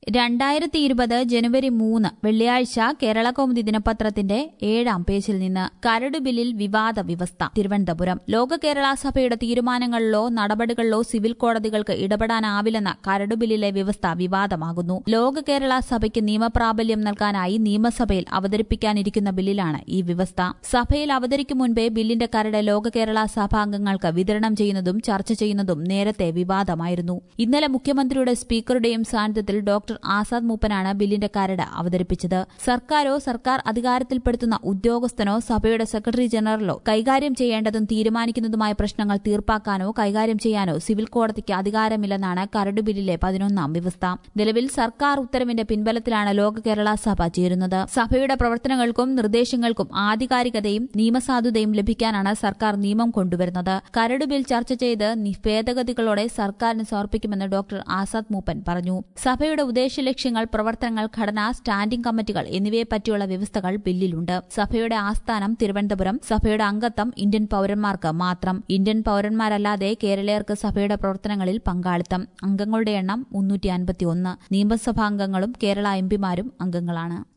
2020 ജനുവരി 3 വെള്ളിയാഴ്ച കേരളകൗമുദി ദിനപത്രത്തിന്റെ 7-ാം പേജിൽ നിന്ന് കരട് ബില്ലിൽ വിവാദ വ്യവസ്ഥ. തിരുവനന്തപുരം. ലോക കേരള സഭയുടെ തീരുമാനങ്ങളിലോ നടപടികളിലോ സിവിൽ കോടതികൾക്ക് ഇടപെടാനാവില്ലെന്ന കരട് ബില്ലിലെ വ്യവസ്ഥ വിവാദമാകുന്നു. ലോക കേരള സഭയ്ക്ക് നിയമപ്രാബല്യം നൽകാനായി നിയമസഭയിൽ അവതരിപ്പിക്കാനിരിക്കുന്ന ബില്ലിലാണ് ഈ വ്യവസ്ഥ. സഭയിൽ അവതരിക്കും മുൻപേ ബില്ലിന്റെ കരട് ലോക കേരള സഭാംഗങ്ങൾക്ക് വിതരണം ചെയ്യുന്നതും ചർച്ച ചെയ്യുന്നതും നേരത്തെ വിവാദമായിരുന്നു. ഇന്നലെ മുഖ്യമന്ത്രിയുടെ സ്പീക്കറുടെയും സാന്നിധ്യത്തിൽ ഡോക്ടർ ആസാദ് മൂപ്പനാണ് ബില്ലിന്റെ കരട് അവതരിപ്പിച്ചത്. സർക്കാരോ സർക്കാർ അധികാരത്തിൽപ്പെടുത്തുന്ന ഉദ്യോഗസ്ഥനോ സഭയുടെ സെക്രട്ടറി ജനറലോ കൈകാര്യം ചെയ്യേണ്ടതും തീരുമാനിക്കുന്നതുമായ പ്രശ്നങ്ങൾ തീർപ്പാക്കാനോ കൈകാര്യം ചെയ്യാനോ സിവിൽ കോടതിക്ക് അധികാരമില്ലെന്നാണ് കരട് ബില്ലിലെ 11-ാം വ്യവസ്ഥ. നിലവിൽ സർക്കാർ ഉത്തരവിന്റെ പിൻബലത്തിലാണ് ലോക കേരള സഭ ചേരുന്നത്. സഭയുടെ പ്രവർത്തനങ്ങൾക്കും നിർദ്ദേശങ്ങൾക്കും ആധികാരികതയും നിയമസാധുതയും ലഭിക്കാനാണ് സർക്കാർ നിയമം കൊണ്ടുവരുന്നത്. കരട് ബിൽ ചർച്ച ചെയ്ത് ഭേദഗതികളോടെ സർക്കാരിന് സമർപ്പിക്കുമെന്ന് ഡോക്ടർ ആസാദ് മൂപ്പൻ പറഞ്ഞു. സഭയുടെ ഉദ്ദേശലക്ഷ്യങ്ങൾ, പ്രവർത്തനങ്ങൾ, ഘടന, സ്റ്റാൻഡിംഗ് കമ്മിറ്റികൾ എന്നിവയെപ്പറ്റിയുള്ള വ്യവസ്ഥകൾ ബില്ലിലുണ്ട്. സഭയുടെ ആസ്ഥാനം തിരുവനന്തപുരം. സഭയുടെ അംഗത്വം ഇന്ത്യൻ പൌരന്മാർക്ക് മാത്രം. ഇന്ത്യൻ പൌരന്മാരല്ലാതെ കേരളീയർക്ക് സഭയുടെ പ്രവർത്തനങ്ങളിൽ പങ്കാളിത്തം. അംഗങ്ങളുടെ എണ്ണം 351. നിയമസഭാംഗങ്ങളും കേരള എംപിമാരും അംഗങ്ങളാണ്.